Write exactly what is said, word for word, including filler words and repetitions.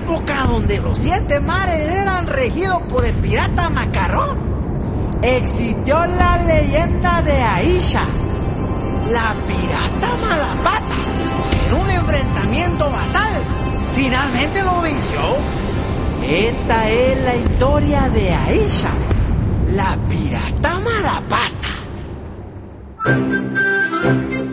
época donde los siete mares eran regidos por el pirata Macarrón, existió la leyenda de Aisha, la pirata Malapata, que en un enfrentamiento fatal finalmente lo venció. Esta es la historia de Aisha, la pirata Malapata.